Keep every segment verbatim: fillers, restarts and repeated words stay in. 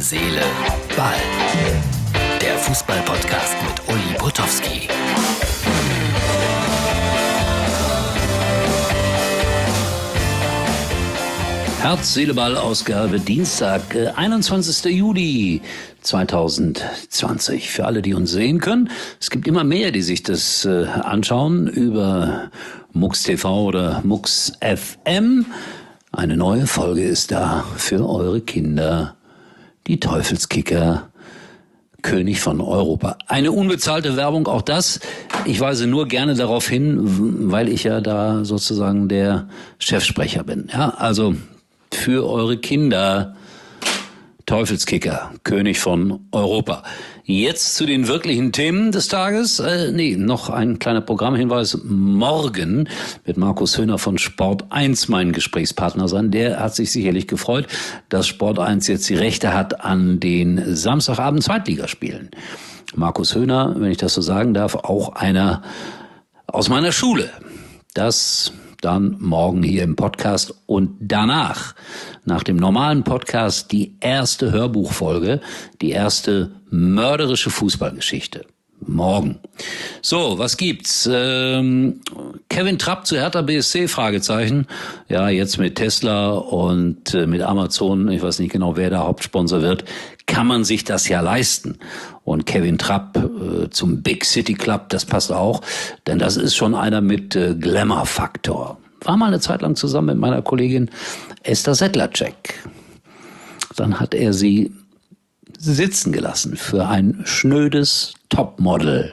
Seele, Ball. Der Fußball-Podcast mit Uli Potowski. Herz, Seele, Ball, Ausgabe Dienstag, einundzwanzigster Juli zweitausendzwanzig. Für alle, die uns sehen können, es gibt immer mehr, die sich das äh, anschauen über MUX T V oder MUX F M. Eine neue Folge ist da für eure Kinder. Die Teufelskicker, König von Europa. Eine unbezahlte Werbung, auch das. Ich weise nur gerne darauf hin, weil ich ja da sozusagen der Chefsprecher bin. Ja, also für eure Kinder, Teufelskicker, König von Europa. Jetzt zu den wirklichen Themen des Tages. Äh, nee, noch ein kleiner Programmhinweis. Morgen wird Markus Höhner von Sport eins mein Gesprächspartner sein. Der hat sich sicherlich gefreut, dass Sport eins jetzt die Rechte hat an den Samstagabend Zweitligaspielen. Markus Höhner, wenn ich das so sagen darf, auch einer aus meiner Schule. Das dann morgen hier im Podcast und danach, nach dem normalen Podcast, die erste Hörbuchfolge, die erste mörderische Fußballgeschichte. Morgen. So, was gibt's? Ähm, Kevin Trapp zu Hertha B S C, Fragezeichen. Ja, jetzt mit Tesla und äh, mit Amazon, ich weiß nicht genau, wer der Hauptsponsor wird, kann man sich das ja leisten. Und Kevin Trapp äh, zum Big City Club, das passt auch, denn das ist schon einer mit äh, Glamour-Faktor. War mal eine Zeit lang zusammen mit meiner Kollegin Esther Sedlacek. Dann hat er sie sitzen gelassen für ein schnödes Topmodel.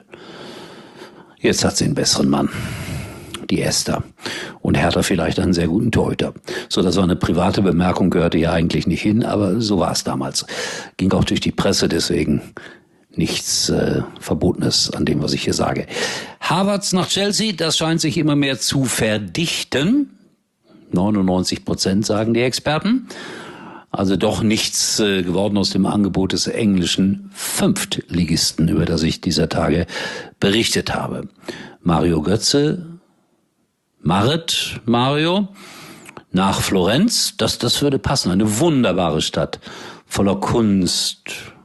Jetzt hat sie einen besseren Mann, die Esther. Und Hertha vielleicht einen sehr guten Torhüter. So, das war eine private Bemerkung, gehörte ja eigentlich nicht hin, aber so war es damals. Ging auch durch die Presse, deswegen nichts äh, Verbotenes an dem, was ich hier sage. Havertz nach Chelsea, das scheint sich immer mehr zu verdichten. neunundneunzig Prozent sagen die Experten. Also doch nichts äh, geworden aus dem Angebot des englischen Fünftligisten, über das ich dieser Tage berichtet habe. Mario Götze, Marit Mario, nach Florenz, das, das würde passen. Eine wunderbare Stadt, voller Kunst,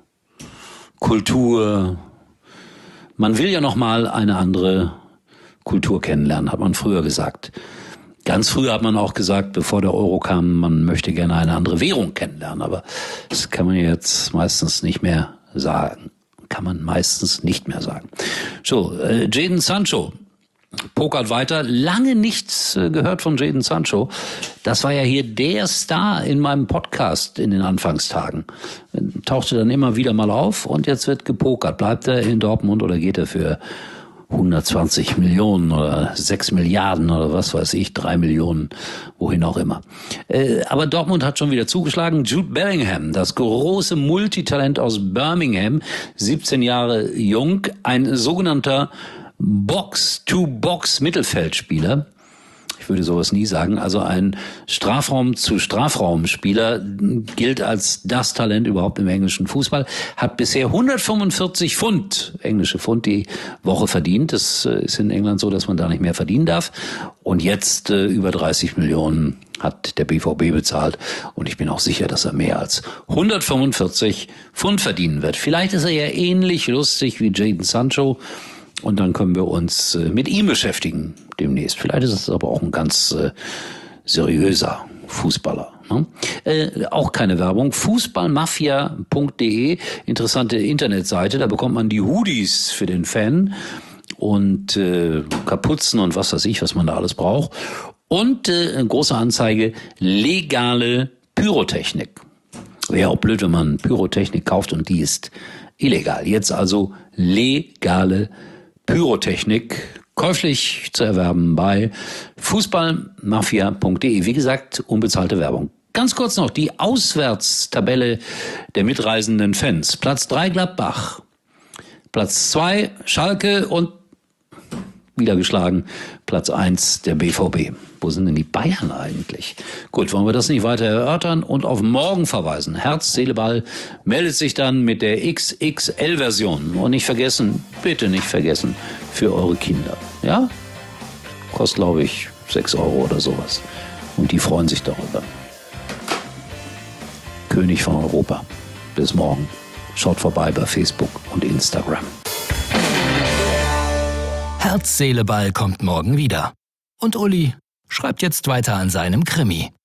Kultur. Man will ja noch mal eine andere Kultur kennenlernen, hat man früher gesagt. Ganz früher hat man auch gesagt, bevor der Euro kam, man möchte gerne eine andere Währung kennenlernen. Aber das kann man jetzt meistens nicht mehr sagen. Kann man meistens nicht mehr sagen. So, äh, Jadon Sancho pokert weiter. Lange nichts äh, gehört von Jadon Sancho. Das war ja hier der Star in meinem Podcast in den Anfangstagen. Tauchte dann immer wieder mal auf und jetzt wird gepokert. Bleibt er in Dortmund oder geht er für hundertzwanzig Millionen oder sechs Milliarden oder was weiß ich, drei Millionen, wohin auch immer. Äh, aber Dortmund hat schon wieder zugeschlagen. Jude Bellingham, das große Multitalent aus Birmingham, siebzehn Jahre jung, ein sogenannter Box-to-Box-Mittelfeldspieler. Ich würde sowas nie sagen. Also ein Strafraum-zu-Strafraum-Spieler gilt als das Talent überhaupt im englischen Fußball. Hat bisher hundertfünfundvierzig Pfund, englische Pfund, die Woche verdient. Das ist in England so, dass man da nicht mehr verdienen darf. Und jetzt äh, über dreißig Millionen hat der B V B bezahlt. Und ich bin auch sicher, dass er mehr als hundertfünfundvierzig Pfund verdienen wird. Vielleicht ist er ja ähnlich lustig wie Jadon Sancho. Und dann können wir uns äh, mit ihm beschäftigen demnächst. Vielleicht ist es aber auch ein ganz äh, seriöser Fußballer. Ne? Äh, auch keine Werbung. Fußballmafia punkt de, interessante Internetseite. Da bekommt man die Hoodies für den Fan und äh, Kapuzen und was weiß ich, was man da alles braucht. Und äh, eine große Anzeige, legale Pyrotechnik. Wäre auch blöd, wenn man Pyrotechnik kauft und die ist illegal. Jetzt also legale Pyrotechnik, käuflich zu erwerben bei Fußballmafia punkt de. Wie gesagt, unbezahlte Werbung. Ganz kurz noch die Auswärtstabelle der mitreisenden Fans. Platz drei Gladbach, Platz zwei Schalke und wieder geschlagen Platz eins der B V B. Wo sind denn die Bayern eigentlich? Gut, wollen wir das nicht weiter erörtern und auf morgen verweisen. Herz, Seele, Ball meldet sich dann mit der X X L-Version. Und nicht vergessen, bitte nicht vergessen, für eure Kinder. Ja? Kostet, glaube ich, sechs Euro oder sowas. Und die freuen sich darüber. König von Europa. Bis morgen. Schaut vorbei bei Facebook und Instagram. Herz, Seele, Ball kommt morgen wieder. Und Uli schreibt jetzt weiter an seinem Krimi.